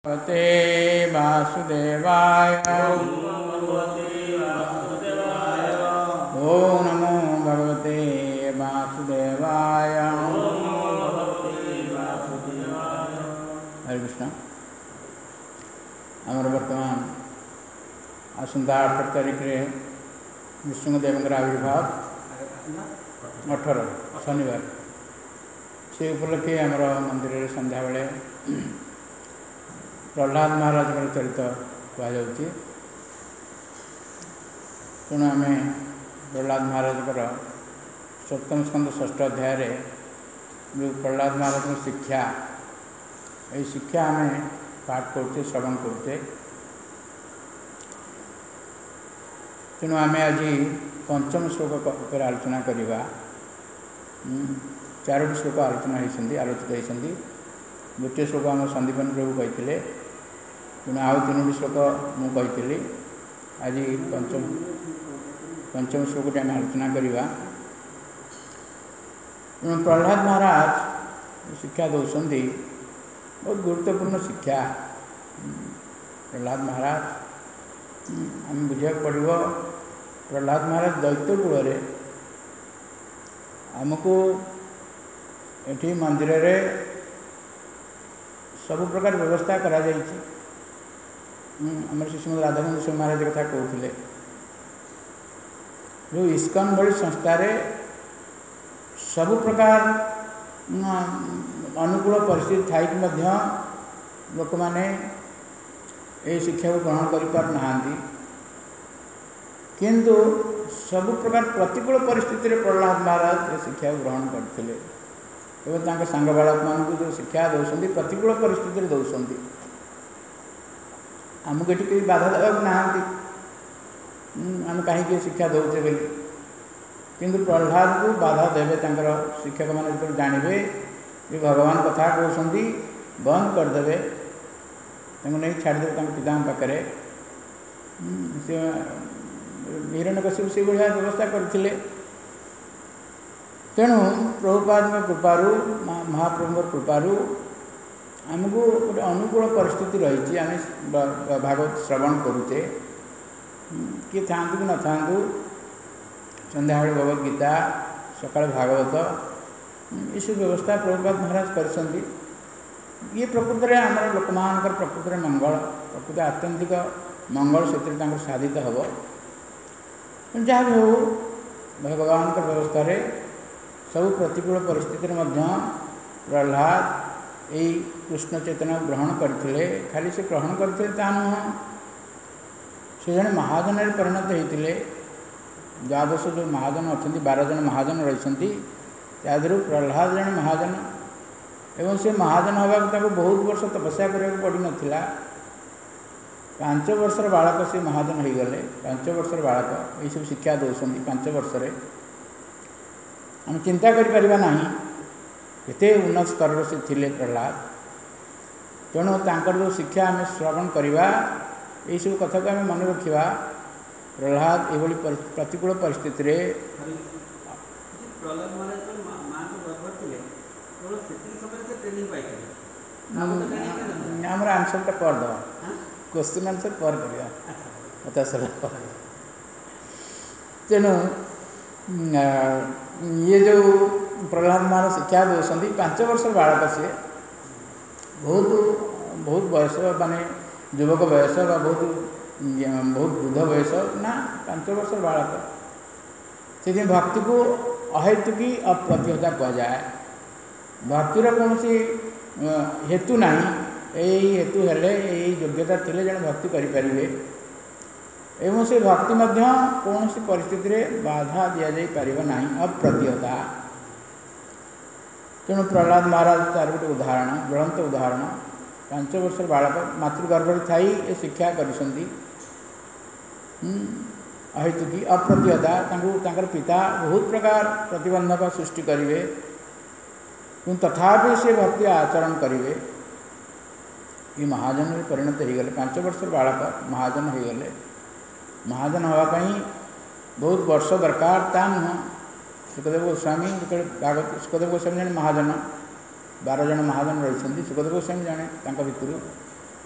भगवते वासुदेवाय। ओम नमो भगवते वासुदेवाय। हरे कृष्ण। आमर वर्तमान आसंता 18 तारीख रे विष्णुदेव आविर्भाव 18 शनिवार से उपलक्षे आमर मंदिर संध्या बेले प्रहलाद महाराज चरित कहुच्छी। तेणु आम प्रहलाद महाराज सप्तम स्कंद 6 अध्याय जो प्रहलाद महाराज शिक्षा ये शिक्षा आम पाठ करते श्रवण करते। तेणु आम आज पंचम श्लोक पर आलोचना करवा। 4 श्लोक आलोचना आलोचित होती। गोटे श्लोक आम संदीपन प्रभु कहते। तेणु आउ 3 श्लोक मुझे आज पंचम श्लोक आम आलोचना करवा। तेणु प्रहलाद महाराज शिक्षा दौरान बहुत गुरुत्वपूर्ण शिक्षा। प्रहलाद महाराज आम बुझा पड़ो। प्रहलाद महाराज दैत्य कूल आमको ये मंदिर रे सब प्रकार व्यवस्था करा जाइछि। आम श्रीमद राधाकुंड स्वामी महाराज कथा कहते जो इस्कन भली संस्थार सब प्रकार अनुकूल परिस्थिति थी लोक मैंने ये शिक्षा को ग्रहण कर पार ना। किंतु सब प्रकार प्रतिकूल परिस्थिति रे प्रहलाद महाराज ये शिक्षा को ग्रहण करते एवं सांग बालक मान जो शिक्षा दौरान प्रतिकूल परिस्थिति दौरान आमको ये कहीं बाधा देवाक ना। आम कहीं शिक्षा दौचे बोली किंतु प्रहलाद को बाधा देवे। शिक्षक मैंने जो जानवे ये भगवान कथा कहते बंद करदे नहीं छाड़देवे पिता पाखे से हिरण्यकश्यप से भाया व्यवस्था करते। तेणु प्रभुपाद कृपारू महाप्रभु कृपारू आमको गोटे अनुकूल परिस्थिति रही। आम भागवत श्रवण करुचे किए था कि न था संध्या भगवद गीता सकाल भागवत ये सब व्यवस्था प्रभुपाद महाराज कर ये प्रकृत में आम लोक मान प्रकृत में मंगल प्रकृत आत्यंतिक मंगल से साधित हम जहाँ भी हो भगवान व्यवस्था रे सब प्रतिकूल परिस्थिति प्रहलाद यही कृष्ण चेतना ग्रहण करते। खाली से ग्रहण करते नुह से जड़े महाजन परिणत होते। द्वादश जो महाजन अच्छा 12 जन महाजन रही त्यादर प्रहलाद जड़े महाजन एवं से महाजन हवा बहुत वर्ष तपस्या करने पड़ ना। 5 वर्षर बालक से महाजन हो गले। 5 वर्षर बालक ये सब शिक्षा दौरान 5 वर्ष हम चिंता करें एते उन्नत स्तर से थिले प्रहलाद। तेणु तांकर जो शिक्षा आम श्रवण करवा यही सब कथा को आम मन रखा। प्रहलाद ये प्रतिकूल परिस्थिति आमर आंसर पर दवा क्वेश्चन आंसर पर करवा। तेणु ये जो प्रहलाद महाराज शिक्षा दौरान 5 वर्ष बालक से बहुत बयस माने युवक बयस बहुत वृद्ध बयस ना 5 वर्ष बालक से भक्ति को अहेतुकी अप्रतिहता कहुए। भक्तिर कौन हेतु ना यही हेतु हेले यही योग्यता थिले जन भक्ति करें एवं से भक्ति कौन सी परिस्थिति रे बाधा दि जा पार ना अप्रतिहता। तेणु प्रहलाद महाराज तार गोटे उदाहरण ज्वलंत उदाहरण 5 वर्ष बालक मातृगर्भ थी ये शिक्षा कर अहेतुकी अप्रतिहता पिता बहुत प्रकार प्रतिबंधक सृष्टि करेंगे किंतु तथापि से भक्ति आचरण करेंगे। ये महाजन में परिणत हो गले। 5 वर्ष बालक महाजन हो गले। महाजन होगापी बहुत वर्ष दरकार ता नुह। सुखदेव गोस्वामी जो भागवत सुखदेव गोस्वामी जन महाजन 12 जन महाजन रही सुखदेव गोस्वामी जाने भितर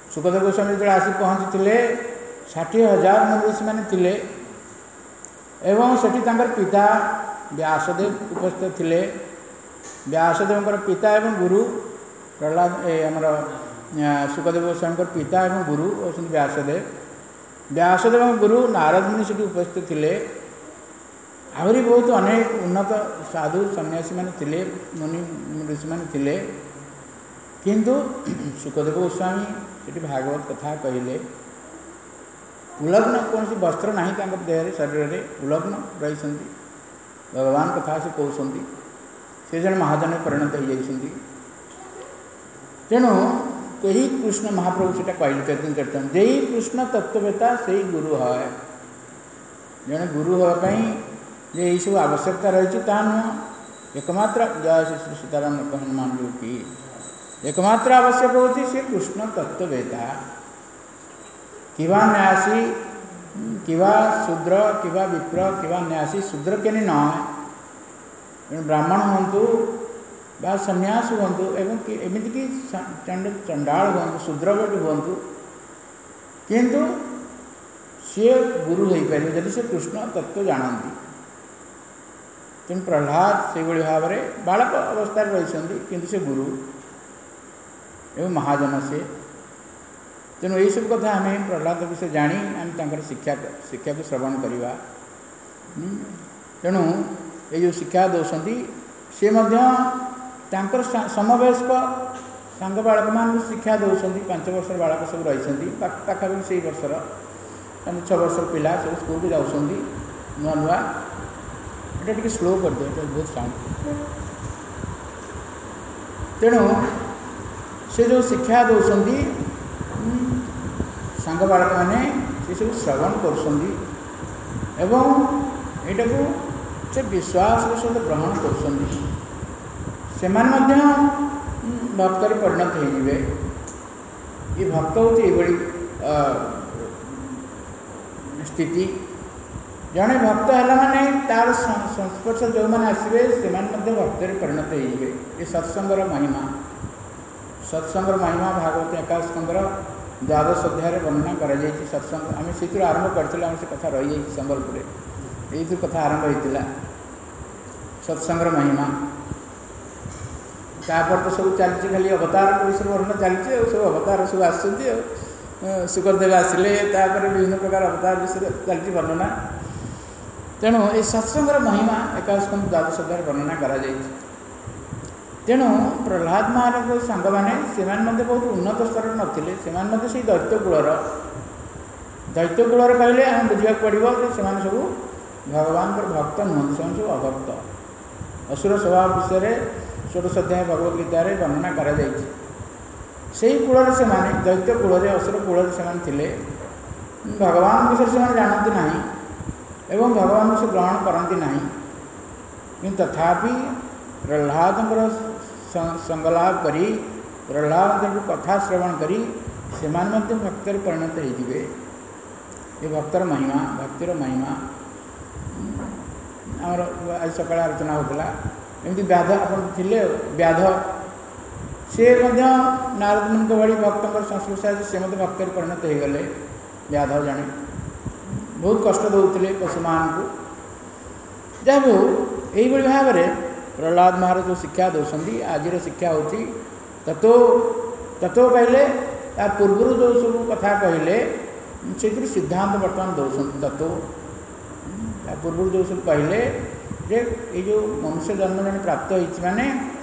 सुखदेव गोस्वामी जो आसी पहुँची 60,000 मुनि मैंने थिले एवं सेठी तांकर पिता व्यासदेव उपस्थित थिले। व्यासदेव पिता एवं गुरु प्रहलाद आमर सुखदेव गोस्वामी पिता एवं गुरु होती व्यासदेव। व्यासदेव गुरु नारद मुनि से उपस्थित थिले। आहरी बहुत अनेक उन्नत साधु सन्यासी मैंने थिले, मुनि ऋषि मैंने थिले। किंतु सुखदेव गोस्वामी से भागवत कथा कहले। उलग्न कौन सी वस्त्र नहीं देह शरीर में उलग्न रही भगवान कथा से कहते से जन महाजन परिणत हो जाती। तेणु यही कृष्ण महाप्रभु से कहते करते जे कृष्ण तत्ववेता से ही गुरु है। जड़े गुरु हाँपाई जे यही सब आवश्यकता रही नुह एकमात्र जय श्री सीताराम हनुमान जी की एकमात्र आवश्यक होती से कृष्ण तत्ववेता किवा न्यासी किवा शूद्र किवा विप्र किवा न्यासी शूद्र के न ब्राह्मण हूँ बा सन्यास हूँ एवं एमती कि चंडाल हूँ शूद्र हूँ किंतु सी गुरु हो पारे जदि से कृष्ण तत्व जानती। तेणु प्रहलाद से भाव में बालक अवस्था रही किंतु से गुरु एवं महाजन से। तेणु यही सब कथा आम प्रहलाद विषय जानी आम शिक्षा शिक्षा को श्रवण करवा। तेणु ये जो शिक्षा दौरान सी समवयस्क सांग बालक मान शिक्षा दौरान 5 वर्ष बालक सब रही पाखापाखि से वर्षर 6 वर्ष पिला सब स्कूल को जाऊँ नुआ नुआ ये टी स्लो कर दे बहुत साउंड। तेणु से जो शिक्षा दौरान सांग बालक मैंने से सब श्रवण कर यहाँ को से विश्वास सहित ग्रहण कर भक्त परिणत होइबे। ये भक्त होती ये स्थिति जड़े भक्त है माने तार संस्पर्श जो मैंने आसवे से भक्त परिणत होइबे। ये सत्संगर महिमा भागवत 51 स्कंदर 12 अध्याय वर्णना कर सत्संग आम से आरंभ करते से कथा रही जाइए संबलपुर यही कथा आरंभ होता सत्संगर महिमा। तापर तो सब चलती खाली अवतार विषय वर्णना चलती सब अवतार सब आसुकदेव आसिले विभिन्न प्रकार अवतार विषय चलती वर्णना। तेणु ये सत्संगर महिमा 51 स्कंद 12 अध्याय वर्णना करा जाइए। तेणु प्रहलाद महाराज सांग मैंने से बहुत उन्नत स्तर नथिले से दैत्यकूलर कहले आम बुझा पड़ो से सब भगवान भक्त नुहत से सब अभक्त असुर स्वभाव विषय 16 अध्याय भगवद गीतार वर्णना करा से कूल से दैत्य कूल असुर कूल से भगवान विषय से जानती ना एवं भगवान से ग्रहण करती ना कि तथापि प्रहलाद संगलाप करी प्रहलाद कथा श्रवण करी से भक्तर परिणत होइबे। ये भक्तर महिमा भक्तिर महिमा आमर आज सकाळ आलोचना होता एमती व्याध आपले व्याध सी नारद मुनि भाई भक्त संस्पर्श से भक्त परिणत हो गले। व्याध जड़े बहुत कष्ट दौले पशु मान को जहाँ भी यही भाव में प्रहलाद महाराज जो शिक्षा दौरान आज शिक्षा होती तत्व तत्व कहले ता पूर्व जो सब कथा कहले से सिद्धांत बर्तमान दौरान तत्व पूर्व जो सब कहले जे ये जो मनुष्य जन्म जन प्राप्त होती माने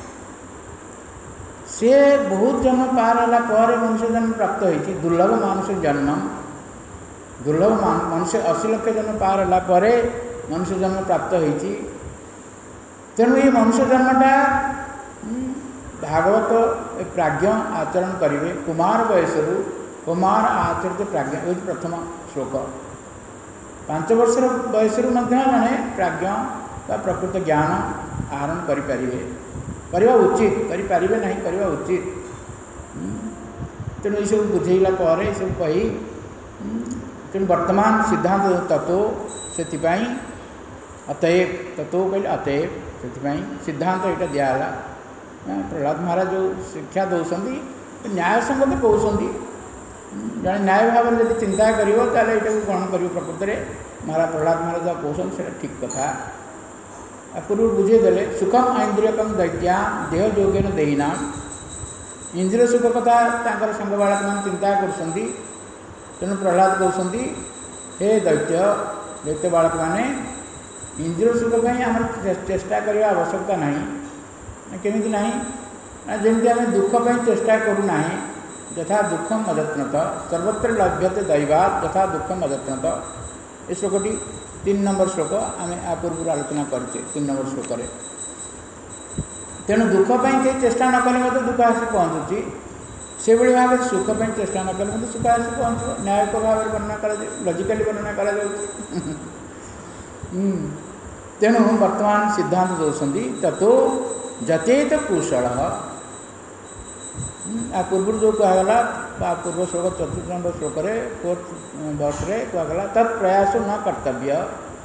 से बहुत जन्म पार होला पर मनुष्य जन्म प्राप्त होती दुर्लभ मानुष जन्म दुर्लभ मनुष्य 80 लाख जन्म पार होला पर मनुष्य जन्म प्राप्त होती। तेणु ये मनुष्य जन्मटा भागवत प्राज्ञ आचरण करेंगे कुमार वयस कुमार आचरित प्राज्ञ ये प्रथम श्लोक 5 वर्ष वयस जड़े प्राज्ञ बा प्रकृत ज्ञान आहरण करवा उचित करें ना करवा उचित। तेणु ये सब बुझेला पर सब कही तेणु वर्तमान सिद्धांत तत्व से अतएव तत्व कहले अतएव से सिद्धांत यहाँ दिगला। प्रहलाद महाराज जो शिक्षा दौरान न्याय संगत कहते जड़े न्याय भाव में जब चिंता कर ग्रहण कर प्रकृत में महाराज प्रहलाद महाराज कौन से ठीक कथा पूर्व बुझेदे सुखम ऐन्द्रियकम दैत्या देह जोगेन देहीना इंद्रिय सुख कथा संग बालक मान चिंता कर तेणु प्रहलाद कहते हे दैत्य बालक मैंने इंद्रिय सुख पर आम चेष्टा करने आवश्यकता नहीं केमी ना जमी आम दुख चेष्टा करूना यथा दुखम अजत्नत सर्वत्र लभ्यते दैवात यथा दुखम अजत्नत ये श्लोकटी 3 नंबर श्लोक आम आ पूर्व आलोचना करें 3 नंबर श्लोक तेणु दुख पर कहीं चेष्टा न कले मत दुख आसी पहुँचुची से भाव में सुख पर चेष्टा न कले मत सुख आसी पहुँच न्यायिक भाव में वर्णना कर लजिकाली वर्णना कर तेणु वर्तमान सिद्धांत दौरान ततो जतेत कुशल आ पूर्व जो कहगला पूर्व श्लोक 4 नंबर श्लोक 4th वर्ष कहगला तत्प्रयास न कर्तव्य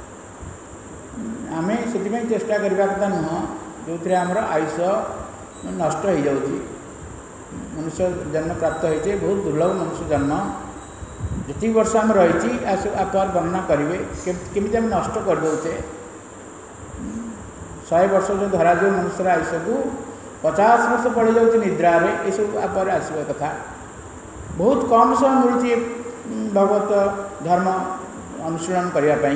आम से चेष्टा करने कथा नुह जो थे आमर आयुष नष्ट हो जाऊँगी मनुष्य जन्म प्राप्त होती बहुत दुर्लभ मनुष्य जन्म जी वर्ष आम रही आपर वर्णना करेंगे केमी आम नष्ट कर दौचे 100 वर्ष जो धरा जाए मनुष्य आयुष को 50 वर्ष पड़ जाऊँगी निद्रा ये सब आपर आसवा कथा बहुत कम समय मिलूँ भगवत धर्म अनुशीलन करने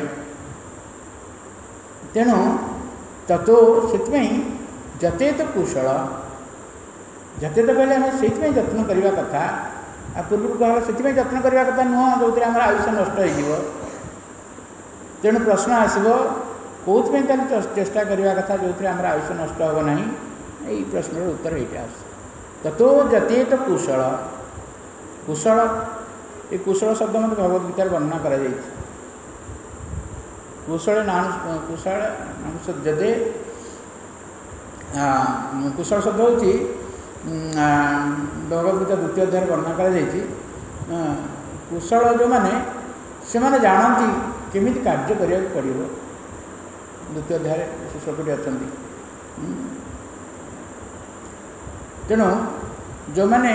तेणु ततो से जतेत कुशल जतेत कहले आम से जत्न करने कथा आ पूर्व कहला से जत्न करने कथा नुह जो आम आयुष नष्ट हो तेणु प्रश्न आसब कौन चेष्टा करने कथा जो आम आयुष नष्ट हो ना यही प्रश्न उत्तर ये आस ततो जतेत कुशल कुशल ये कुशल शब्द मत भगवद्गीता वर्णना कर कुशल कुशल जदे कुशल शब्द हूँ भगवद्गीता 2य अध्याय वर्णना कर कुशल जो मैंने से माने जानती केमी कार्य करा पड़ो 2य अध्याय से श्लोकटी अच्छा तेणु जो मैंने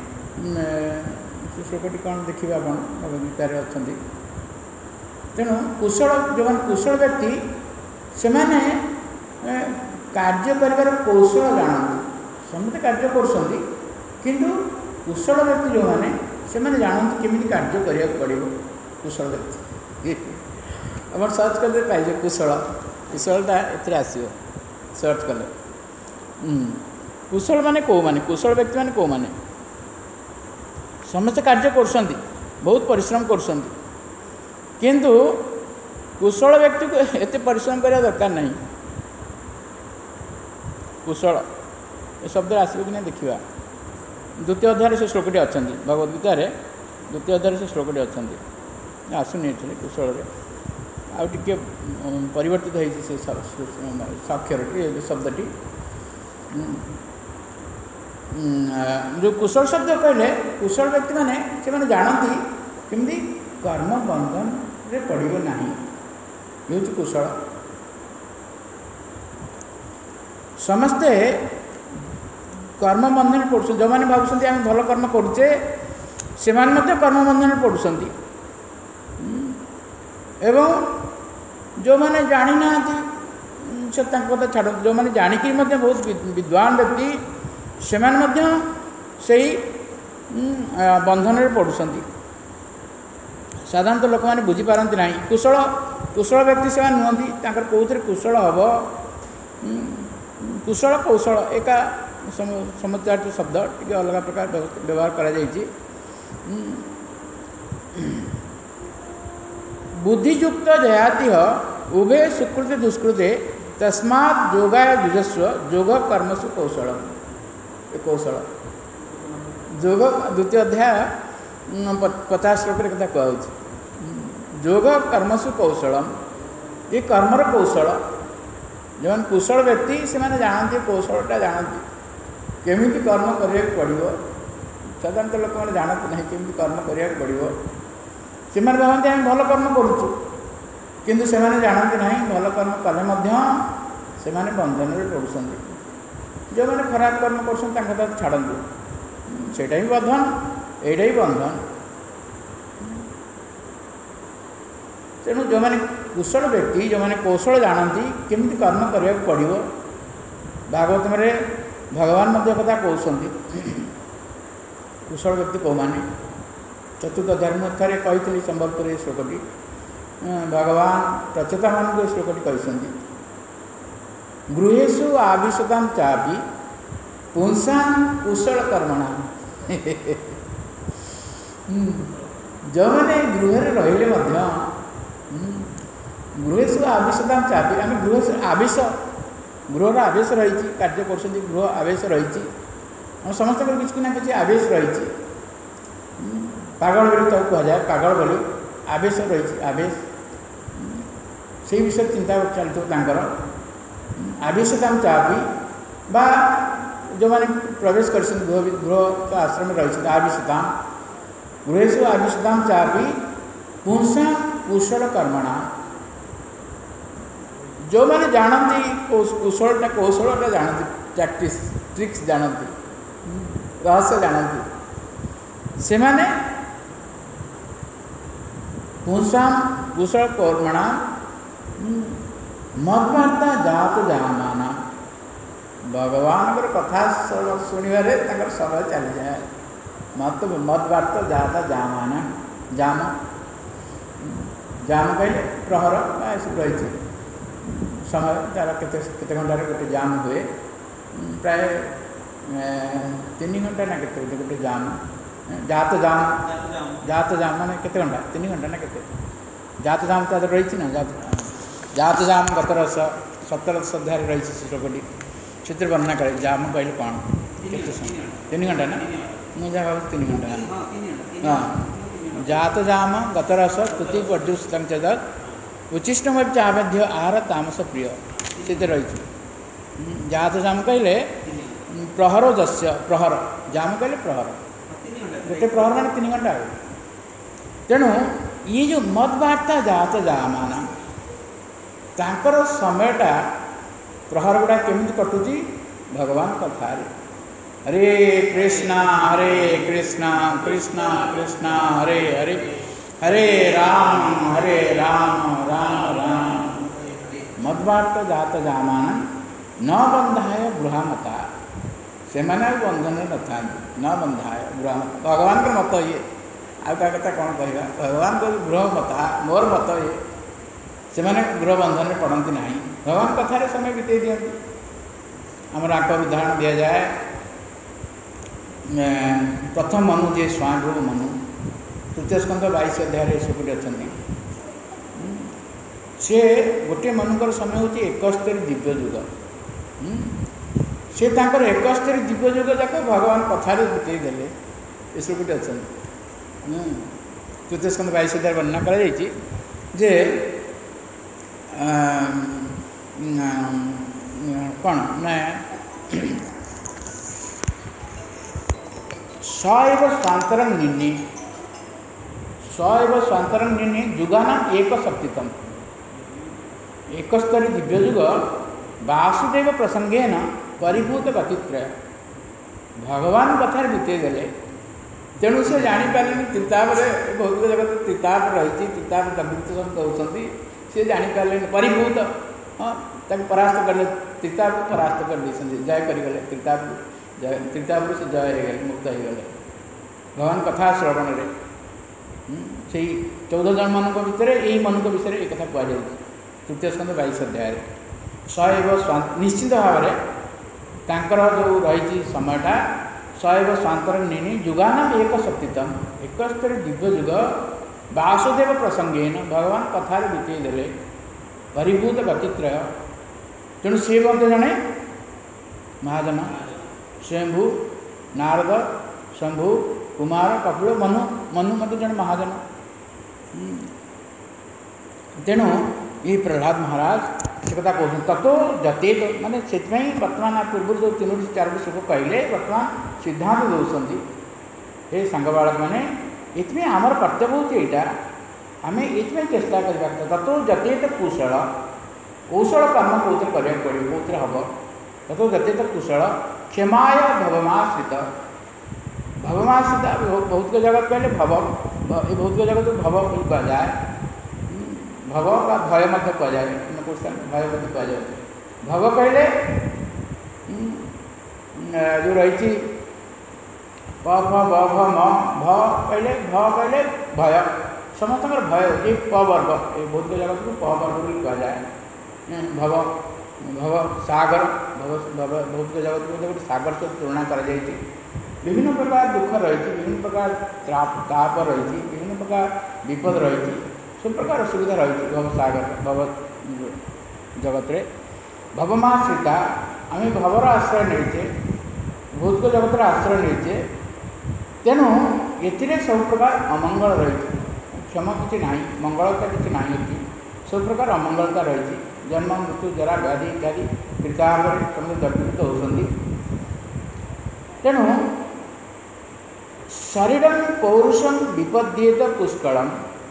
श्लोकटी कौन देखिए आप भगवद्गीतार अच्छा तेणु कुशल जो मैंने कुशल व्यक्ति से माने कार्य कर कौशल जानते समस्त कार्य किंतु कुशल व्यक्ति जो मैंने से माने जानते केमी कार्य करा पड़ो कुशल व्यक्ति आप सर्च करते पाइजे कुशल कुशलता ये आसो सर्च कले कुशल माने कौ माने कुशल व्यक्ति माने कौ माने समस्त कार्य कर बहुत परिश्रम कर किंतु कुशल व्यक्ति को एत परिश्रम करने दरकार नहीं कुशल ये शब्द आसो कि नहीं देखा 2य अध्याय से श्लोकटी अच्छा भगवद्गीतार 2य अध्याय से श्लोकटी अच्छा आसुनी कुशल आउे परिवर्तित होती अक्षरटी शब्दटी जो कुशल शब्द कहले कुशल व्यक्ति माने से माने जानती केमती कर्म बंधन रे पड़ो ना ये कुशल समस्ते कर्म बंधन पड़ुं जो मैंने भावुं आम भल कर्म करुचे से कर्म बंधन पड़ुं एवं जो मैंने जानी ना से कथा छाड़ जो मैंने जानिकी बहुत विद्वान व्यक्ति से बंधन में पड़ुं साधारणतः लोक मैंने बुझीपारती ना कुशल कुशल व्यक्ति से नुहति कौन कुशल हम कुशल कौशल एका समुच्चारित शब्द टी अलग प्रकार व्यवहार कर बुद्धियुक्त जयाति उभे सुकृति दुष्कृते तस्मात् योगाय जुजस्व योग कर्मसु कौशल कौशल योग 2य अध्याय 50 श्लोक कथा कहूँ योग कर्मसु कौशलम ये कर्मर कौशल जो कुशल व्यक्ति से माने जानते कौशलटा जानती केमी कर्म करा पड़ो साधारणतः लोक मैंने जानते ना केमी कर्म करा पड़ो से भावती आम भल कर्म करुचु किंतु से जानते ना भल कर्म कले से बंधन में पड़ुं जो मैंने खराब कर्म कर छाड़ू सेटा ही बंधन एटा ही बंधन तेणु जो मैंने कुशल व्यक्ति जो मैंने कौशल जानती केमती कर्म करने पड़ो भागवत में भगवान मध्य कथा कहते कुशल व्यक्ति कौ माने चतुर्थ धर्म थे कही संबलपुर श्लोकटी भगवान प्रचेता मान श्लोकटी कहते गृहेशु आविशता चापी पुंसा कुशल कर्मणा जो मैंने गृह रहिले गृहेशु आवेशता चापी आम गृह आवेश गृहर आवेश रही कार्य कर गृह आवेश रही समस्त किसी ना कि आवेश रही पागल बोली तो कहुए पागल बोली आवेश रही आवेश से विषय चिंता चलता आवेशता चापी बा जो मैंने प्रवेश कर गृह आश्रम रही आवेशता गृहेशु आवेशता चापी पुंसा कुशल कर्मणा जो मैंने जानती कौशलटा जानती प्रैक्टिस ट्रिक्स जानती रहस्य जानती से माने पुंसा कुशल कर्मणा मदवार्ता जात जामाना भगवान कथा शुणवे समय चली जाए मदवार्ता जात जामाना जाम जाम कहले प्रहर रही समय तार केते घंटार गोटे जाम हुए प्राय 3 घंटा ना केते गोटे जाम जात जाम माने केते घंटा 3 घंटा ना केते जात जाम तो रही ना जात जाम गतरस 17 अध्याय रही श्लोकटी चित्र वर्णना करे जाम कहले कौन केते समय 3 घंटा ना मुझे भाव 3 घंटा हाँ जात जाम गतरस स्तुति पर्युषितं च उचिष्टमध्य आहार तामस प्रिय से रही जात जाम कहले प्रहर जस्य प्रहर जाम कहले प्रहर गोटे प्रहर मान 3 घंटा हो तेणु ये जो मदवार्ता जात जामाना तांकर समयटा प्रहर गुड़ा केमती कटुची भगवान कथा हरे कृष्णा कृष्णा कृष्णा हरे हरे हरे राम राम राम मदवार्ता जात जामान न बंधाय गृहमता से मैंने बंधन न था न बंधाय गृहमता भगवान का मत ये आगे कथा कौन कहवा भगवान को गृह मता मोर मत ये से मैंने गृह बंधन में पड़ती ना भगवान कथार समय बीते दिखती आमर आकर उदाहरण दि जाए प्रथम मनु जे स्वाभृ मनु तृतीय स्कंद 22 अध्याय सबुठ अच्छा सी गोटे मनुकर समय हूँ 71 दिव्य युग सी 71 दिव्य युग जाक भगवान कथार बीतई देले ये सबुठ अच्छा तृतीय स्कंद 22 अध्याय वर्णना कर कौन ना सैव स्वांतरं निन्नी सैव स्वांतरं निन्नी जुगाना एक शक्तितम 71 दिव्य युग वासुदेव प्रसंगेन परिभूत गतित्रय भगवान कथार बीते देले तेणु से जापारे त्रिताप भौतिक जगत त्रिताप रही त्रिताप जगत कहते सी जापारे परिभूत हाँ परास्त कर त्रिताप परास्त कर जय करगले त्रिताप से जय हो गए मुक्त हो गए भगवान कथा श्रवण से 14 जन मान भितर यही मन विषय एक कथा कहुई तृतीय स्कंद 22 अध्याय सैव निश्चित भाव में जो रही समयटा सैव स्वांतर निनी जुगाना एक शक्तितम 71 दिव्य युग वासुदेव प्रसंगेन भगवान कथार बीतई देले परिभूत गतित्रय तेणु सी जड़े महाजन स्वयंभू नारद शंभु कुमार कपिल मनु मनु मत जन महाजन तेणु ये प्रहलाद महाराज से कथा कहते तत्व जतेत माने से बर्तमान पूर्व जो 3-4 श्लोक कहले बर्तमान सिद्धांत दौरान हे सांग बालक मैंने ये आमर कर्तव्य हूँ यहाँ आम ये चेष्टा करवा तत्व जतेत कुशल कौशल कर्म कौन कराया पड़ो कौन हम तत्व जतेत कुशल क्षमाय भवमाश्रित भौतिक जगत कहले भव ये भौतिक जगत भव कह जाए भव बा भय मध्य कहुए भय मध्य कहुए भव कहले जो रही प फ ब भ म भ कहले भय समस्त भय होती प वर्ग ये भौतिक जगत को प वर्ग भी कहुए भव भव सागर भव भौतिक जगत को गोटे सागर से तुलना कर विभिन्न प्रकार दुख रही विभिन्न प्रकार ताप रही विभिन्न प्रकार विपद रही सब प्रकार असुविधा रही भव सागर भव जगत रे भवमाश्रिता आम भवर आश्रय नहींचे भौतिक जगत आश्रय नहींचे तेणु ये सब प्रकार अमंगल रही क्षम किसी ना मंगलता किसी ना सब प्रकार अमंगलता रही जन्म मृत्यु जरा व्याधि इत्यादि पिता समस्त जर्जरित होती तेणु शरीरम पौरुषम विपद्येत पुष्कलम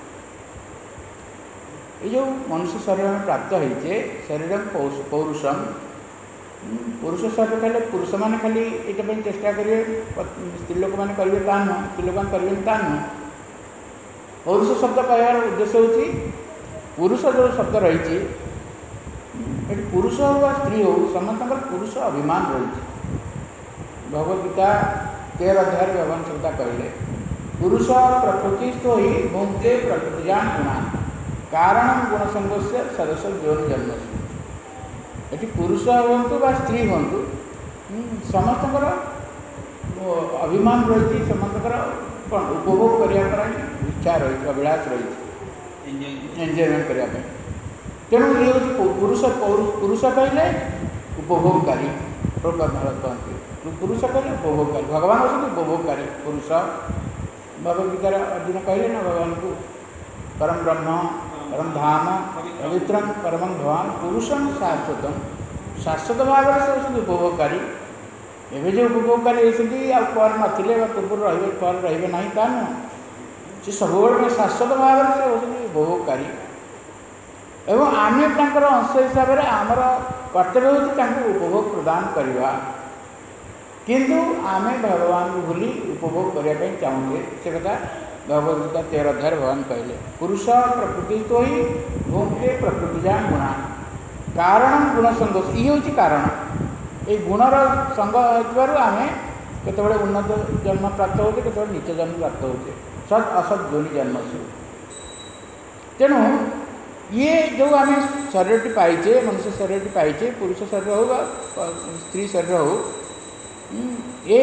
ये जो मनुष्य शरीर में प्राप्त होइछे शरीरम पौरुषम पुरुष शरीर खाली पुरुष मैंने खाली ये चेष्टा करेंगे स्त्री लोक मैंने करेंगे ता नुह स्त्री लोक करेंगे ता नुह पौरुष शब्द कहर उद्देश्य होची पुरुष जो शब्द रही पुरुष हो वा स्त्री हो समस्त पुरुष अभिमान रही भगवद्गीता 13 अध्याय भगवान सविता कहले पुरुष प्रकृति तो ही भुंक्ते प्रकृतिजान गुणा कारण गुण संघर्ष सदस्य जोन जन्म ये पुरुष हूँ बा स्त्री हूँ समस्त अभिमान रही समस्त कौन उपभोग करने इच्छा रही अभिलाष रही एंजॉयमेंट करने तेणु ये हूँ पुरुष पुरुष कहले उपभोगकारी कहते पुरुष कहले उपभोगकारी भगवान होती उपभोगकारी पुरुष भगवद्गीतार अर्जुन कहले ना भगवान को परम ब्रह्म परम धाम पवित्रम परम भगवान पुरुषम शाश्वत भाव से होती उपभोगकारी एवं जो उपभोगकारी होती आर नथिले पूर्व रे पर रे ना ता नुह से सब शाश्वत भाव से होती उपभोगकारी एवं आम अंश हिसाब से आमर कर्तव्य होती उपभोग प्रदान करवा किंतु आम भगवान को भूली उपभोग करने चाहूँगे से कथा भगवद्गीता 13 अध्याय भगवान कहले पुरुष प्रकृति तो ही भूंक्ते प्रकृतिजान गुणा कारण गुण संग ये हूँ कारण ये गुणर संग आम केत उन्नत जन्म प्राप्त होते केत नीच जन्म प्राप्त होते सद असद जोनि जन्म से तेणु ये जो आम शरीर पाइचे मनुष्य शरीर पाइचे पुरुष शरीर हो स्त्री शरीर हो ये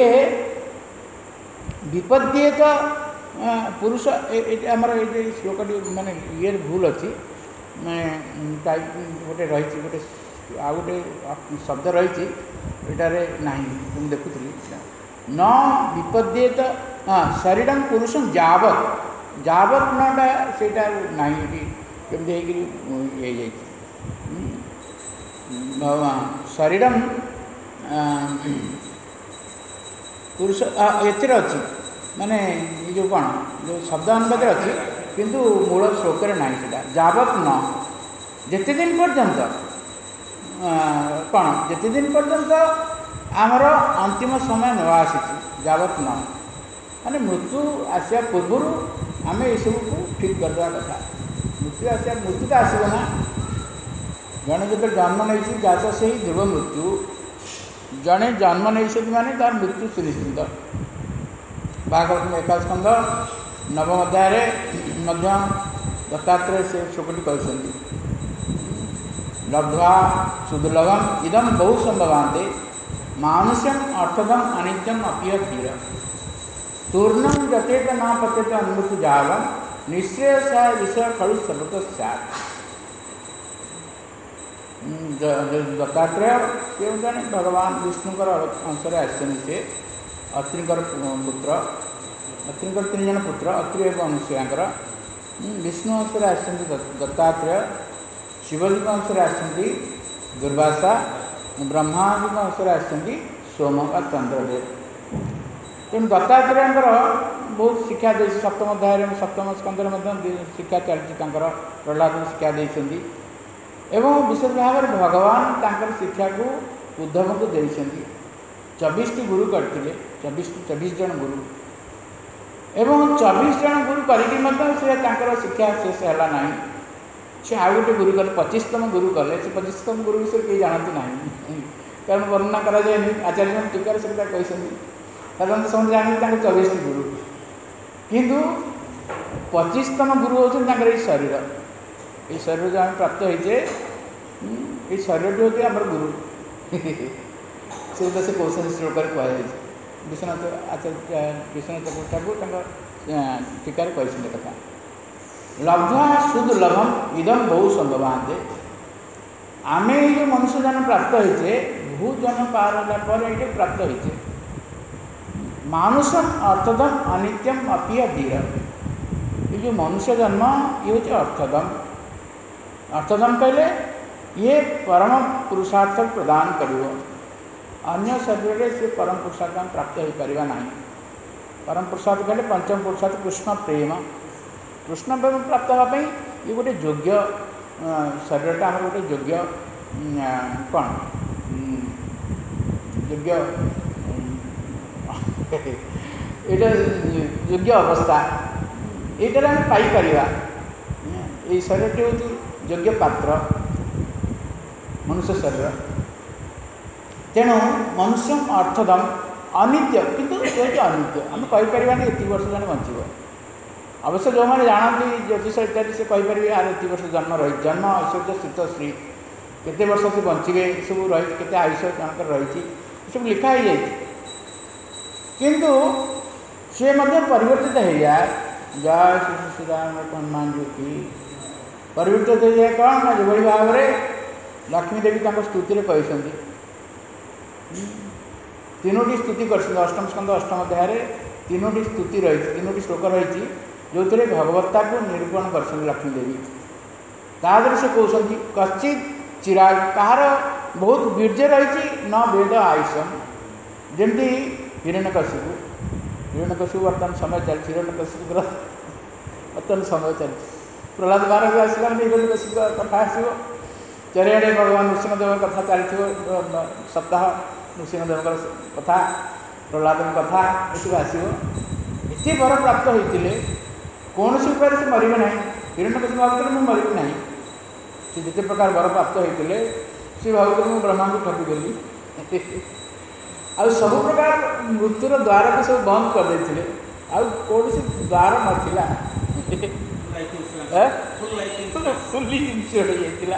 विपद्येत पुरुष आमर ये श्लोकटी माने ये भूल अच्छी टाइप गोटे रही गोटे आ गोटे शब्द रही ना मुझे देखुली न विपद्येत शरीर पुरुषम जावत जावत नटा से ना कमी शरीर पुरुष एतिर अच्छी माने ये जो कौन जो शब्द अनुवाद अच्छी किंतु मूल श्लोक ना जावत न जिते दिन पर्यंत कौन जिते दिन पर्यंत आमर अंतिम समय न आसी जावत न माने मृत्यु आसा पूर्व आम ये सब को ठीक करवा कथा मृत्यु आसा मृत्यु तो आसब ना जड़े जो जन्म नहीं जात से ही ध्रुव मृत्यु जड़े जन्म नहीं माने तार मृत्यु सुनिश्चित भागवत में 1 स्कंध 9 अध्याय दत्तात्रेय से श्लोकटी कहते लब्ध्वा सुदुर्लभम इदम बहु संभवान्ते मानुष्यम अर्थदम अनित्यम अपिय क्षीर तूर्णम जतेत न पत्यत अमृत जावम निश्रेयसा विषय खलु सर्वत स्यात् दत्तात्रेय से जन भगवान विष्णुकर अंशरे आसे अत्रिकर पुत्र अत्रिकर 3 जन पुत्र अत्रि एवं अनुसूयांकर विष्णु अंशरे आसे दत्तात्रेय शिवजी अंशरे आसती दुर्वासा ब्रह्माजी अंशरे आसती सोम बा चंद्रदेव तेणु दत्तात्रेय बहुत शिक्षा दे सप्तम अध्याय सप्तम स्कंदर शिक्षा चलती प्रहलाद शिक्षा देती एवं विशेष भाव में भगवान तांकर शिक्षा को उद्धव को देते 24 गुरु करते 24 जन गुरु एवं 24 जन गुरु करके शिक्षा शेष है ना से आउ गोटे गुरु कले 25तम गुरु कले से 25तम गुरु विषय कहीं जानती ना कारण वर्णना कराए आचार्य टीकार से कहते साधारण समझ जानी 24 गुरु किंतु 25तम गुरु होकर ये शरीर ये शरीर जो आम प्राप्त होचे ये शरीर हूँ आम गुरु से कौशल श्लोक कहुई विश्वनाथ आचार्य विश्वनाथ ठाकुर टीकार कहते कथा लब्ध्वा सुदुर्लभम इदम बहु संभवाते आम जो मनुष्य जन्म प्राप्त होचे भूत जन्म पार होगा ये प्राप्त होचे मानुषम अर्थदम अनित्यम अपिय धीर ये जो मनुष्य जन्म ये हूँ अर्थदम अर्थदम कहले ये परम पुरुषार्थ प्रदान करिवो अन्य शरीर में से परम पुरुषार्थ प्राप्त हो पारिबा नहीं परम पुरुषार्थ कहले पंचम पुरुषार्थ कृष्ण प्रेम प्राप्त होगापी ये गोटे योग्य शरीरटा आम गोटे योग्य कौन योग्य ये योग्य अवस्था ये आम पाइपर ये शरीर हूँ योग्य पात्र मनुष्य शरीर तेणु मनुष्य अर्थदम अनित्य किंतु ये अनित्य आम कहीपर ये वर्ष जन बचो अवश्य जो मैंने जानती ज्योतिष इत्यादि से कहीपर यार ये वर्ष जन्म रही जन्म ऐश्वर्य शीत श्री केते वर्ष से बचे सब रही केते आयुष जनकर रही सब लिखाई जाए किंतु सी परिवर्तित हो जाए जय श्री श्रीराम हनुमान ज्योति परिवर्तित हो जाए कौन ना जो भाव में लक्ष्मी देवी स्तुति कहते तीनोटी स्तुति कर अष्टम स्कंद अष्टम अध्याय तीनोटी स्तुति रही तीनोटी श्लोक रही जो थे भगवत्ता को निरूपण कर लक्ष्मी देवी तादर से कहते कश्चित चिराग कहार बहुत वीर्य रही न वेद आयुषम जमती हिरण्यकशिपु बर्तमान समय चलती हिरण्यकशिपुर बर्तमान समय चलती प्रहलाद महाराज आसला हिरण्यकशिप कथा आसो चारिड़े भगवान नृसिंहदेव कथा चलती सप्ताह नृसिंहदेव कथा प्रहलाद कथा ये आसो एत वर प्राप्त होते कौन सी उपाय से मरवे ना हिरण्यकशिप भावुले मुझे मरवी ना से जिते प्रकार वर प्राप्त होते सी भावुले मुझे ब्रह्मा को ठकिदेली आ सब प्रकार मृत्युर द्वार को सब बंद कर देते कौन सी द्वार नाला फुली इन्श्योर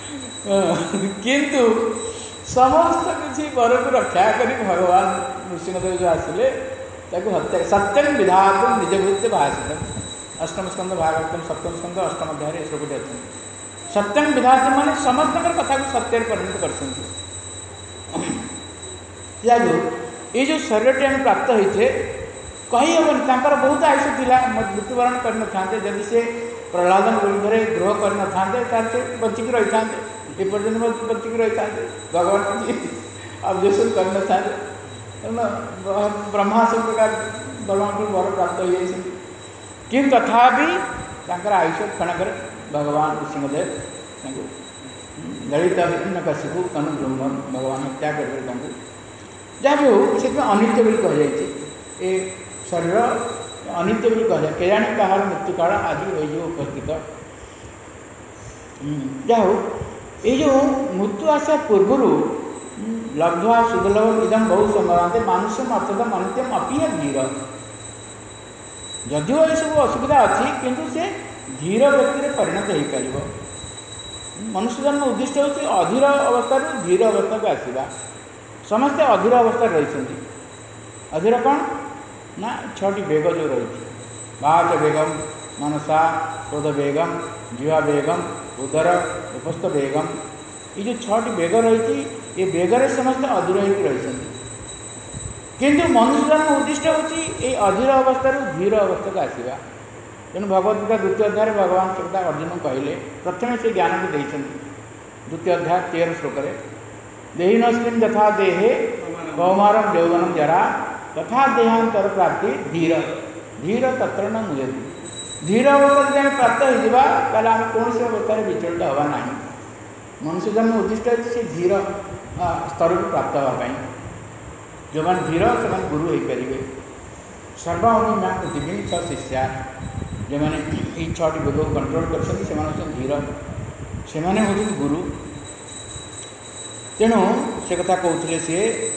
किंतु समस्त किसी वर को रक्षा कर भगवान नृसिंहदेव जो आसिले हत्या सत्यम विधातुम निजभूत भाषित अष्टम स्कंद भागवतम सप्तम स्कंद अष्टम अध्याय श्लोक अच्छे सत्यम विधातुम माने समस्त कथा को सत्य परिणत कर ये जो शरीर आम प्राप्त होते कही हेनी बहुत आयुष था मृत्युवरण कर जदि से प्रहलाद विरुद्ध द्रोह कर से बचिक रही था एपर्यंत बचिक रही था भगवान किसी ऑब्जेक्शन कर ब्रह्मा सब प्रकार भगवान को वर प्राप्त हो जाए कि तथापि आयुष क्षणक भगवान नृसिंहदेव ललित हिरण्यकशिपु तनु ब्रह्म भगवान हत्या कर जहाँ भी हो से अनित्य भी कहुई ए शरीर अनित्य भी कह जाए केजाणी कहार मृत्यु काल आज हो उपस्थित जहाँ हो ये जो मृत्यु आसा पूर्वर लब्ध्वा सुदुर्लभ इदम बहु संभवाते मानुष्यम अर्थदम अनित्यम अपिय धीर जदिव ये सब असुविधा अच्छी किंतु से धीर व्यक्ति परिणत हो पार मनुष्य जन्म उद्दिष्ट होती अधीर अवस्था धीर अवस्था को आसवा समस्ते अधीर अवस्था रही अधीर कौन ना 6टी बेग जो रही वाच बेगम मनसा क्रोध बेगम जीवा बेगम उदर उपस्थ बेगम ये जो 6टी बेग रही ये बेगर समस्त अधीर हो रही किंतु मनुष्य जन्म उद्दिष्ट होती अधीर अवस्था धीर अवस्था को आसवा तेणु भगवद्गीता द्वितीय अध्याय भगवान श्रीदा अर्जुन कहले प्रथम से ज्ञान को देते द्वितीय अध्याय 13 श्लोक देहिनस्मिन् यथा देहे कौमारम यौवनम जरा तथा देहांतर प्राप्ति धीर धीर तत्र न मुझे धीर अवस्था जब प्राप्त होगा आम कौन सी अवस्था विचलित हवा ना मनुष्य जन्म उद्दिष्ट से धीर स्तर को प्राप्त हाँपाई जो मैंने धीर से गुरु हो पारे सर्वाणी मैं पृथ्वी 6 शिष्या जो मैंने 6टी बेग को कंट्रोल कर धीर से गुरु। तेणु से कथा कहते सी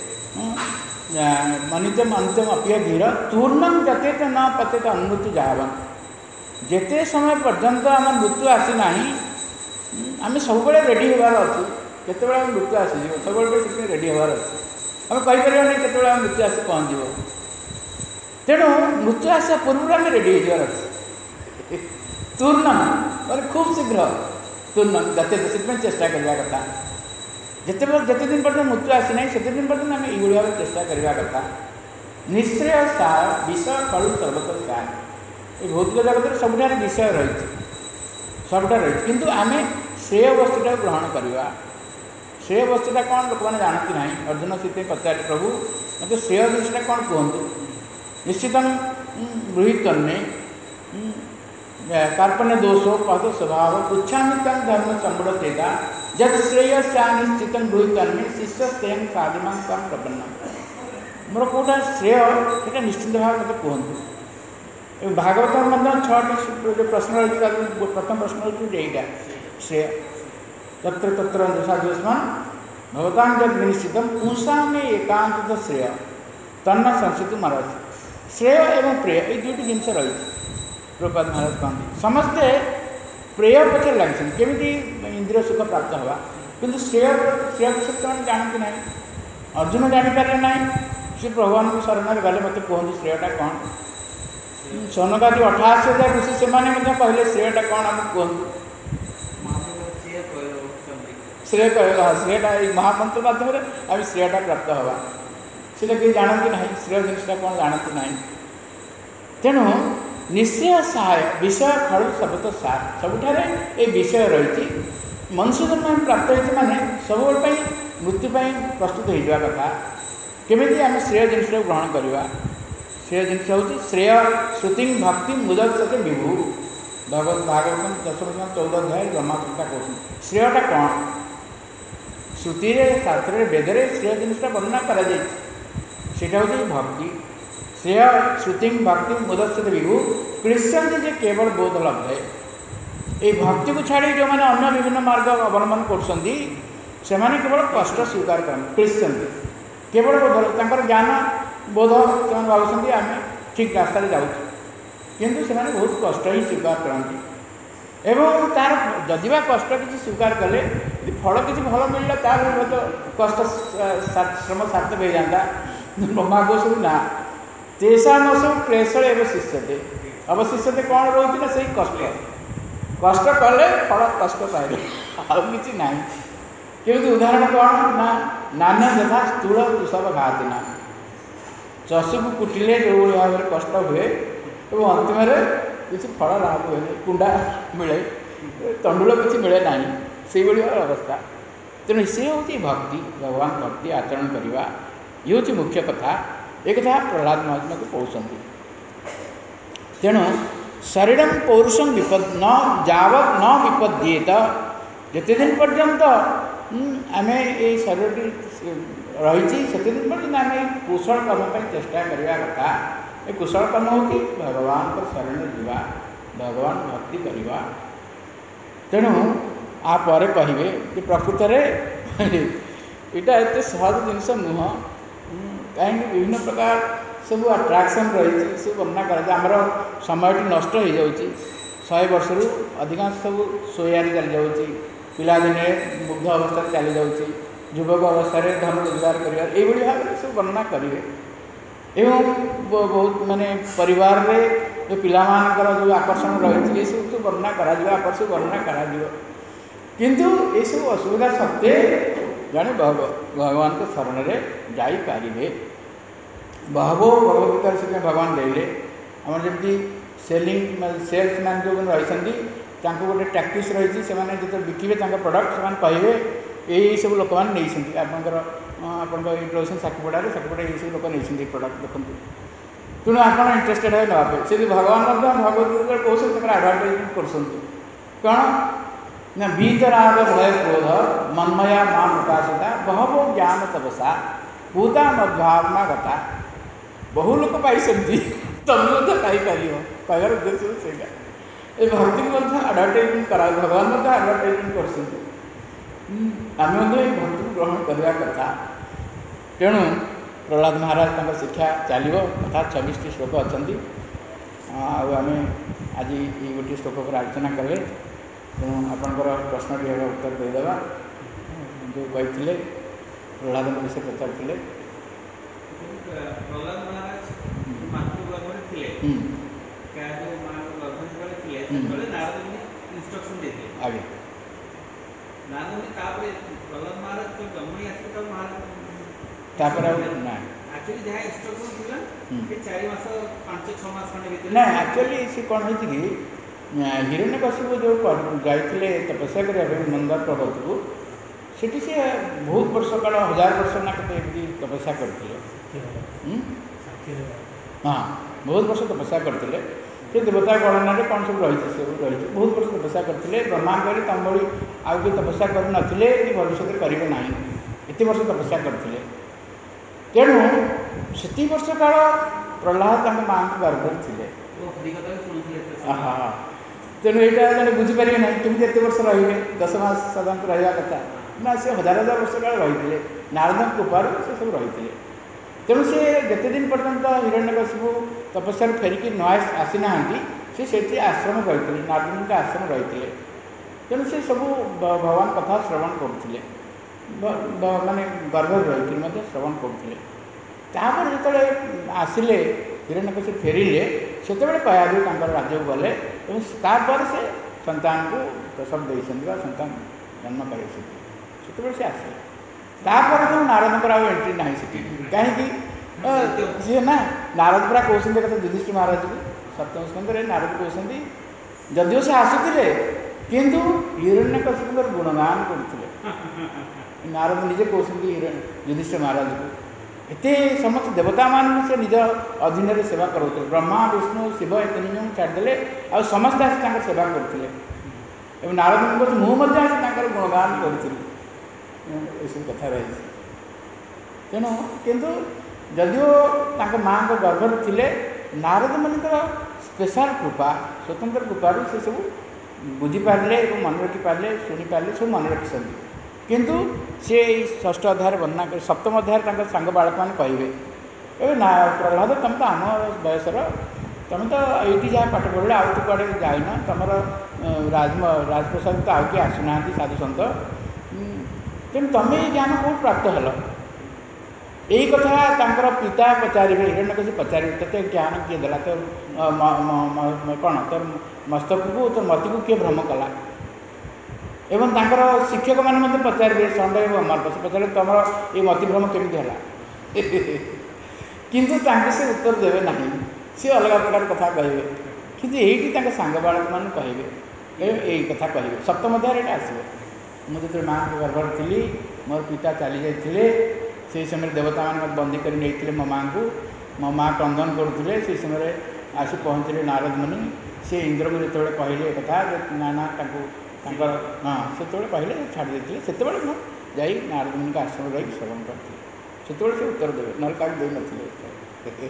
मनितम अंतम अपिय धीर तूर्णम जतेत न पतेत अनुमति जावन। जेते समय पर्यंत आम मृत्यु आसीना आम सब रेडी होबार अच्छी केत मृत्यु आसीज सब रेडी होबार अच्छी आम कहीपर केत मृत्यु आसी पहुँच। तेणु मृत्यु आसा पूर्व आम रेडी होबार अच्छे। तूर्णम मतलब खूब शीघ्र तूर्णम जते से चेष्टा करवा कथा जिते दिन पर्यटन मृत्यु आसी ना से दिन पर्यटन आम ये भाव चेष्टा करवा कथा। निश्चय सार विषय फल सर्वत सार ये भौतिक जगत में सबुठ विषय रही सबुठ रही किंतु आम श्रेय वस्तुटा ग्रहण करवा। श्रेय वस्तुटा कौन लोक मैंने जानती ना। अर्जुन सीते पचारे प्रभु मतलब श्रेय जिनसा कौन कहतु। निश्चित गृहीतन्ने कार्पण्य दोषो पद स्वभाव उच्छामित धर्म संबड़ चेता जब श्रेय निश्चित गृहीतन्ने शिष्य स्वयं साधिमा कम प्रपन्न मोर कौटा श्रेय ये निश्चित भाव मत कहतु। भागवत मतलब 6टी जो प्रश्न रही प्रथम प्रश्न रही यहीटा श्रेय तत्र तत्र साधुस्मान भवतां जब निश्चित पूषा में एकांत श्रेय तन्न संस्थित महाराज। श्रेय एवं प्रेय ये दुईट जिनस रही प्रपात महाराज कहते समस्ते प्रेय पचे लगे केमी इंद्रिय सुख प्राप्त हवा किंतु श्रेय श्रेय विषय जानती ना। अर्जुन जापारे ना सी भगवान को शरण गले मत कहते श्रेयटा कौन। सनकादि 88,000 ऋषि से कहले श्रेयटा कौन आम कहतु। श्रेय कह श्रेयटा महामंत्र माध्यम आम श्रेयटा प्राप्त हवा से कहीं जानती ना। श्रेय जिनसा कौन जानती ना। तेणु निश्चय सहाय विषय फल सबत सार सबुठारे ये विषय रही। मनुष्य जन्म प्राप्त होती माने सब मृत्यु प्रस्तुत होगा कथा केमी आम श्रेय जिनस ग्रहण करवा। श्रेय जिनस हूँ श्रेय श्रुति भक्ति मुदत्सते विभु भगवत भागवतम 10-14 अध्याय ब्रह्मात्मता कहते श्रेयटा कौन। श्रुति शास्त्र वेदरे श्रेय जिनसा वर्णना करा हूँ भक्ति। श्रेय श्रुति भक्ति मुदत्सते विभु कृष्ण जे केवल बोध लब्धे ये भक्ति को छाड़ी जो मैंने अन्य विभिन्न मार्ग अवलंबन कर केवल कष्ट स्वीकार करते कृष्ण केवल बोध ज्ञान बोध से भावुं आम ठीक रास्ता जाऊँ किंतु से बहुत कष्ट ही स्वीकार करती एवं तार जदिवा कष्ट किसी स्वीकार कले फल किसी भल मिलला तार कष्ट श्रम सार्थक हो जाता। ब्रह्मा को ना तेषा सब क्लेश एवं शिष्यते अवशिष्यते कौन रोचे ना से कष्ट कले फल कष्ट पाइले आउ कि ना। केमी उदाहरण कौन ना नान्य यथा स्थूल तुषभ घाती ना चषु को कुटिले जो भाव में कष्ट हुए और अंतिम किसी फल लाभ हुए कुंडा मिले तंडुल किसी मिले ना से अवस्था। तेणु सी हूँ भक्ति भगवान भक्ति आचरण करवा ये हूँ मुख्य कथा। एक कथा प्रहलाद महात्मा को कहते तेणु शरीरम पौरुषम विपद न जावत न विपद्येत जिते दिन पर्यंत आम ये शरीर रही से दिन पर्यटन आम कुशल कर्म चेष्टा करवा कथा। ये कुशल कर्म हूँ भगवान को शरण जावा भगवान भक्ति करवा। तेणु आपर कहे कि प्रकृत में यहाँ एत सहज जिनस नुह कहीं विभिन्न प्रकार सब अट्राक्शन रही सब वर्णना कर समय नष्ट हो जाऊँगी 100 वर्ष रु अधिकांश सब सोयारे चली जाऊँगी पिलादिने मुग्ध अवस्था चली जाऊँगी युवक अवस्था धन रोजगार कर भाव में सब वर्णना करेंगे एवं बहुत माने परिवार रे जो पिलामानकर जो आकर्षण रही है सब वर्णना कर वर्णना कर किंतु ये सब असुविधा सत्वे जड़े भगवान को शरण रे जाई पारिबे। बहवो भगवत से भगवान देले आम जमी सेलिंग सेल्समैन जो रही गोटे टैक्टिस रही जो बिकिबे प्रडक्ट से कहे यही सब लोक मैंने नहीं आपंकर इंट्रोडक्शन साकीपड़ा ये सब लोक नहीं प्रडक्ट देखते तेणु आप इंटरेस्टेड है नापे से भगवान भगवत कौन आडभाटाइजमेंट कर कौन ना बीतराग भय क्रोध मन्मया मां प्रकाशिता बहवो ज्ञान तपसा भूता मद्भावना गता बहु लोक पाई तुम पाइपर कहर उद्देश्य से ए भक्ति आडभर्टाइजमेंट करा भगवान आडभर्टाइजमेंट कर आम भक्ति ग्रहण करवा कथा। तेणु प्रहलाद महाराज शिक्षा चलो कथा 26टी श्लोक अच्छा आम आज ये गोटे श्लोक पर आलोचना कले। तेणु आपंकर प्रश्न टी उत्तर देदेवा जो कही प्रहलाद विषय पचारे प्रहलाद महाराज मातृगर्भ थे नारद इंस्ट्रक्शन देते आगे नारद प्रहलाद महाराज जो जन्म आस ना एक्चुअली जहाँ इंस्ट्रक्शन थिला कि 4 मास 5-6 मास खंडे भीतर ना एक्चुअली सी कौन है कि हिरण्यकशिपु जो जाते तपस्या करने मंदार पर्वत को सेठी से बहुत वर्ष काल 1000 वर्ष ना कते तपस्या करते हाँ बहुत वर्ष तपस्या करते से देवता गणना कौन सब रही सब रही बहुत वर्ष तपस्या करते ब्रह्मा कह तुम भाई आउ कि तपस्या करते कि भविष्य करेंगे ना एत वर्ष तपस्या करते तेणु से वर्ष काल प्रहलाद माँ गर्भ थे तेणु यहाँ बुझीपारे ना केमी एत वर्ष रे 10 मास साधारण रहा कथा ना सी 1000 वर्ष काल रही नारद कृपार से सब रही तेणु सी जिते दिन पर्यंत हिरण्यकशिपु तपस्या फेरिकी न आसी ना से आश्रम रही नारद आश्रम रही तेणु से सब भगवान कथा श्रवण करते माने गर्भ रही श्रवण करते जो आसिले हिरण्यकशिपु फेरिले से पयादु राज्य को गले तापर से संतान को प्रसव देते संतान जन्म कर से आसिले तापर जो नारद एंट्री ना कहीं सी ना नारद पूरा कहते कथा युधिष्ठिर महाराज को सप्तम स्कंदे नारद कहते जदिव से आसुले किंतु हिरण्यकशिपु गुणगान करते नारद निजे कहते युधिष्ठिर महाराज को एते समस्त देवता मान से निज अधीन सेवा करते ब्रह्मा विष्णु शिव ए 3 जन छाड़दे आ समस्त आस सेवा करते नारद मुझे आसी गुणगान करती कथा रही तेणु किंतु जदिव माँ को गर्भ थे नारद मान स्पेशल कृपा स्वतंत्र कृपा से सब बुझीपारे मन रखिपारे शुणिपारे सब मन रखी किंतु सी 6ठ अध्याय वर्णना कर 7म अध्याय सांग बालक मैंने कहे ए ना प्रहलाद तुम तो आम बयसर तुम तो ये जहाँ पाठ पढ़े आउ तो कड़े जाइन तुम राजप्रसाद तो आउ किए आसुना साधु सत तेणु तुम ये ज्ञान कौट प्राप्त हल यही कथा पिता पचारे हिरण्यकशिपु पचारे ते ज्ञान किए देला तो कौन तो मस्तक को तो मति को किए भ्रम कला एवं तांकर शिक्षक मैंने पचारे संडे अमरपस पचारे तुम ये मतिभ्रम केमी है किंतु से उत्तर देवे ना सी अलग प्रकार कथा कहे कि ये सांग बालक मान कहे यही कथा कहे 7म अध्याय आसो मुझे माँ को गर्भ थी मोर पिता चली जाते से समय देवता मान बंदी कर नहीं मो माँ को मो माँ क्रंदन करुले से समय आसी पहुँचले नारद मुनि से इंद्र को जो कहले कथा ना ना हाँ से कहले छाड़ देते से मुझे जाई नारद मुनि आश्रम रही श्रवण करते से उत्तर देवे ना क्या दे नथिले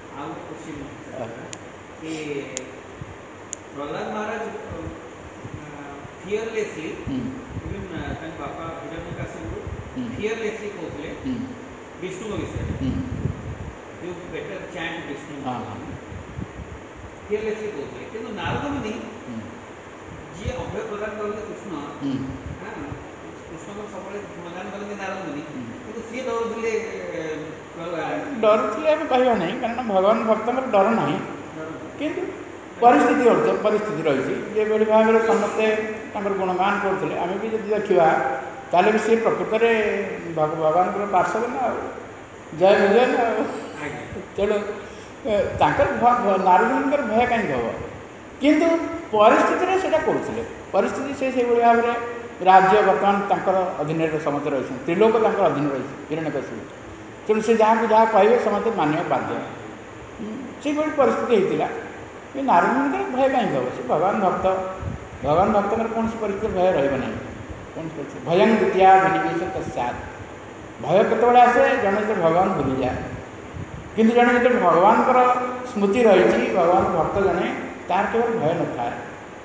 प्रहलाद महाराज फियरलेसली इवन बापा हिरण्यकशिपु फियरलेसली कहते विष्णु विषय you better chant Vishnu fearlessly कहते किंतु नारद मुनि जी अभय प्रदान करते कृष्ण कृष्ण को सब गुणगान करते नारद मुनि किंतु सी डरुले कहवा नहीं कारण भगवान भक्त डर ना किंतु परिस्थिति रही जो भाव में समस्ते गुणगान करते आम भी जब देखा ताले भी सी प्रकृत में भगवान पार्श्व ना जय विजय ना तेणु नारद मुनि भय कहीं हम किंतु परिस्थिति से करुले परिस्थिति से भाव में राज्य बर्तमान अधीन समस्त रही त्रिलोक अधीन रही हिरण्यकशिपु तेणु से जहाँ को जहाँ कहे समस्त मानिया बाध्य से परिस्थिति होता कि नारद मुनि भय कहीं हम से भगवान भक्त कौन परिस्थिति भय रहा कौन भयं द्वितीया विनिवेश तस्सात् भय केतबेले आसे जड़े जो भगवान भूली जाए किंतु जड़े जो भगवान स्मृति रही भगवान भक्त जड़े तार केवल भय न था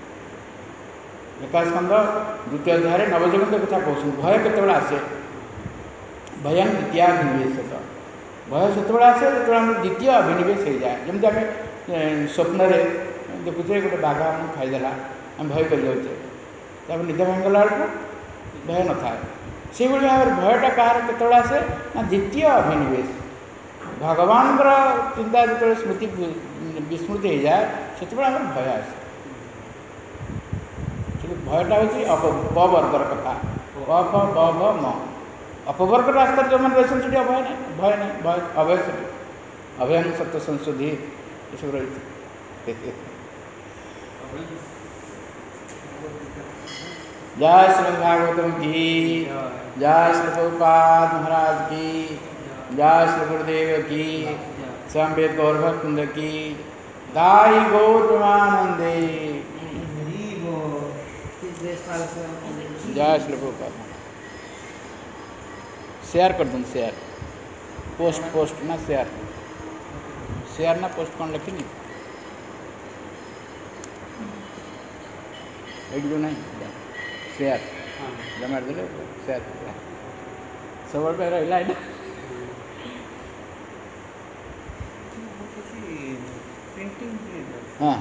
एकादश स्कंद द्वितीय अध्याय नवजोगिंद कथा कहते भय केतबेले आसे भयं द्वितीयाभिनिवेश भय से आसे जो आम द्वितीय अभिनिवेश हो जाए जमी आम स्वप्न देखुचे गोटे बाघ आम खाईदेला आम भय कर जाऊे निद भांगला बेलू भय न था से भाव में भयटा कहार केतबेले आसे ना द्वितीय अभिनिवेश भगवान चिंता जो स्मृति विस्मृति हो जाए से आम भय आसे भयटा हूँ अपवर्गर कथा अप ब म अपवर्ग रास्ता जो मैंने रही से अभय नहीं भय नहीं भय अभय से अभयं सत्य संशोधि ये सब रही जय श्रीमद् भागवतम की जय श्री प्रभुपाद महाराज की जय श्री गुरुदेव की संवेद गौरभकुंद की दाई गौतमानंदे जय श्री प्रभुपाद शेयर कर दूँ शेयर पोस्ट ना शेयर ना पोस्ट कौन लिखी एक जो नहीं शेयर जमार देले शेयर सब पे रहा है हाँ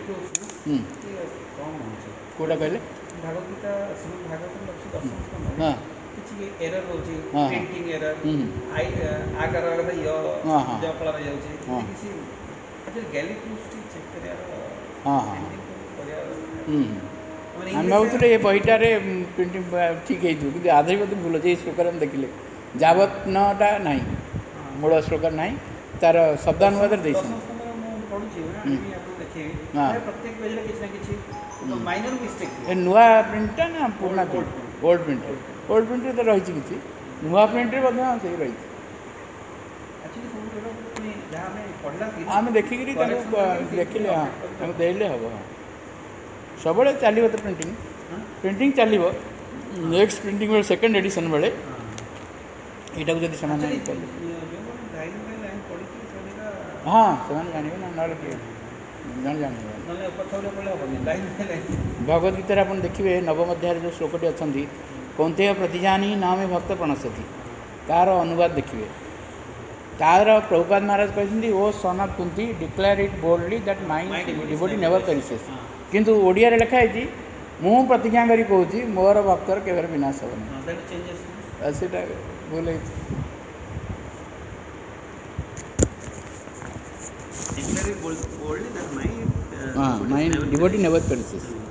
कोटा कहले भागवत गीता श्रीमद् भागवतम लक्ष्य दर्शन स्कंद हाँ किसी एरर रोचे हाँ प्रिंटिंग एरर आकार वाला य ज फल रही जाउची किसी अच्छा गैली टूल्स चेक करियार हाँ हाँ आम भावुले ये बहीटार प्रिंटिंग ठीक है आधे मत भूल अच्छे श्लोक देखिले जावत नटा ना मूल श्लोक ना तार शब्दानुवाद नुआ प्रिंटा ना पुराना प्रिंट ओल्ड प्रिंट तो रही किसी नुआ प्रिंट से रही आम देखिक देखिले हाँ देले हम सब चलो तो प्रिंटिंग चलो नेक्स्ट प्रिंटिंग सेकेंड एडिशन बेले यहाँ को जब से हाँ से जानवे ना ना जान भगवद गीता आप देखिए नवम अध्याय जो श्लोकटी अच्छा कौंतेय प्रतिजानी नामे भक्त प्रणश्यति तार अनुवाद देखिए तार प्रभुपाद महाराज कहते O son of Kunti declare it boldly that my devotee never perishes किंतु ओडिया रे लिखा है मु प्रतिज्ञा करी कहूँ मोर भक्तर केवल विनाश हेनी से भूल माय डिवोटी नेवर पेरिशेस